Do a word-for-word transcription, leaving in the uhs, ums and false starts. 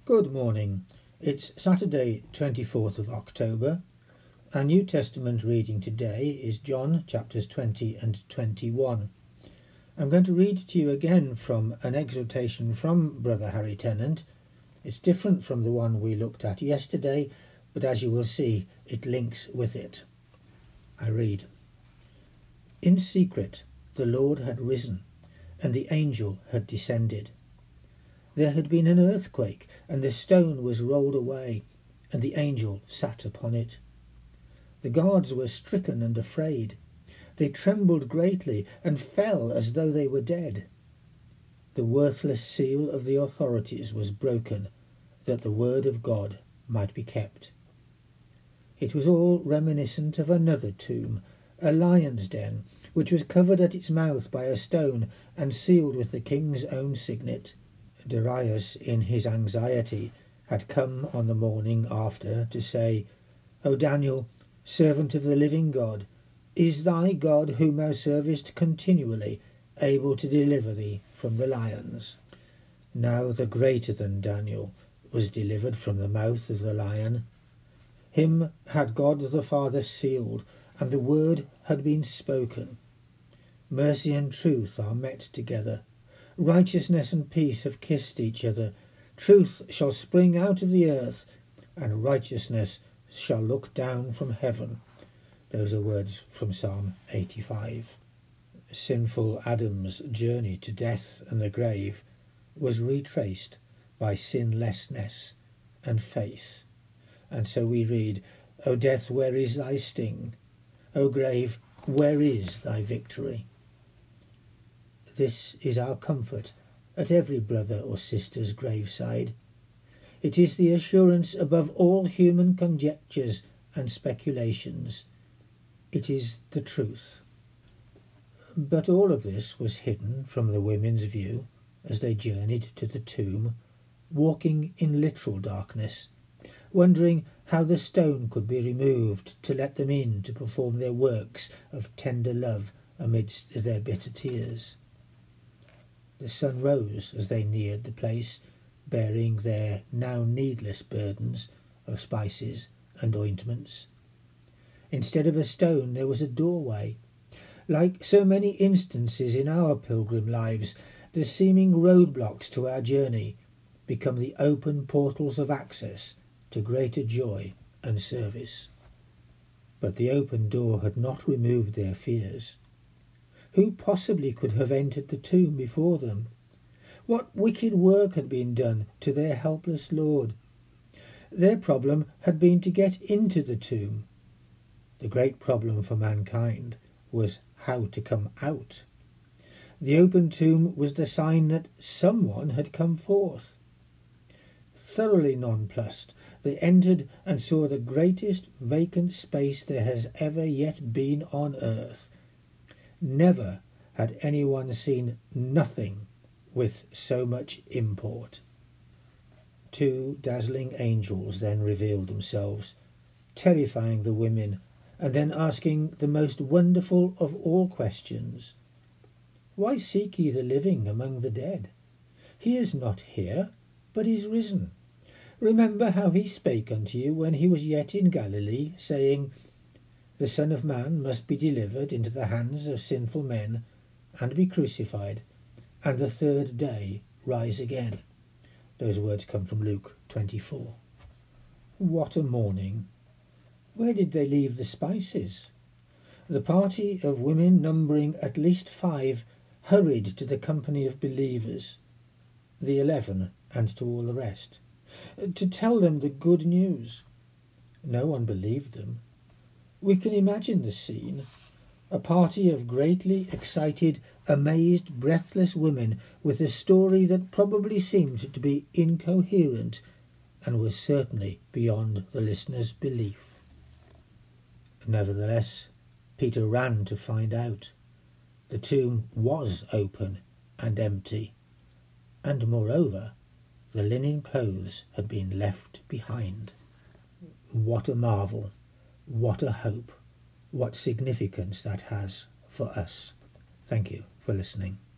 Good morning. It's Saturday, twenty-fourth of October. Our New Testament reading today is John chapters twenty and twenty-one. I'm going to read to you again from an exhortation from Brother Harry Tennant. It's different from the one we looked at yesterday, but as you will see, it links with it. I read, "In secret the Lord had risen, and the angel had descended. There had been an earthquake, and the stone was rolled away, and the angel sat upon it. The guards were stricken and afraid. They trembled greatly and fell as though they were dead. The worthless seal of the authorities was broken, that the word of God might be kept." It was all reminiscent of another tomb, a lion's den, which was covered at its mouth by a stone and sealed with the king's own signet. Darius, in his anxiety, had come on the morning after to say, "O Daniel, servant of the living God, is thy God whom thou servest continually able to deliver thee from the lions?" Now the greater than Daniel was delivered from the mouth of the lion. Him had God the Father sealed, and the word had been spoken. Mercy and truth are met together. Righteousness and peace have kissed each other. Truth shall spring out of the earth, and righteousness shall look down from heaven. Those are words from Psalm eighty-five. Sinful Adam's journey to death and the grave was retraced by sinlessness and faith. And so we read, "O death, where is thy sting? O grave, where is thy victory?" This is our comfort at every brother or sister's graveside. It is the assurance above all human conjectures and speculations. It is the truth. But all of this was hidden from the women's view as they journeyed to the tomb, walking in literal darkness, wondering how the stone could be removed to let them in to perform their works of tender love amidst their bitter tears. The sun rose as they neared the place, bearing their now needless burdens of spices and ointments. Instead of a stone there was a doorway. Like so many instances in our pilgrim lives, the seeming roadblocks to our journey become the open portals of access to greater joy and service. But the open door had not removed their fears. Who possibly could have entered the tomb before them? What wicked work had been done to their helpless Lord? Their problem had been to get into the tomb. The great problem for mankind was how to come out. The open tomb was the sign that someone had come forth. Thoroughly nonplussed, they entered and saw the greatest vacant space there has ever yet been on earth. Never had anyone seen nothing with so much import. Two dazzling angels then revealed themselves, terrifying the women, and then asking the most wonderful of all questions. "Why seek ye the living among the dead? He is not here, but is risen. Remember how he spake unto you when he was yet in Galilee, saying, The Son of Man must be delivered into the hands of sinful men, and be crucified, and the third day rise again." Those words come from Luke twenty-four. What a morning! Where did they leave the spices? The party of women, numbering at least five, hurried to the company of believers, the eleven, and to all the rest, to tell them the good news. No one believed them. We can imagine the scene. A party of greatly excited, amazed, breathless women with a story that probably seemed to be incoherent and was certainly beyond the listener's belief. Nevertheless, Peter ran to find out. The tomb was open and empty, and moreover, the linen clothes had been left behind. What a marvel! What a hope! What significance that has for us. Thank you for listening.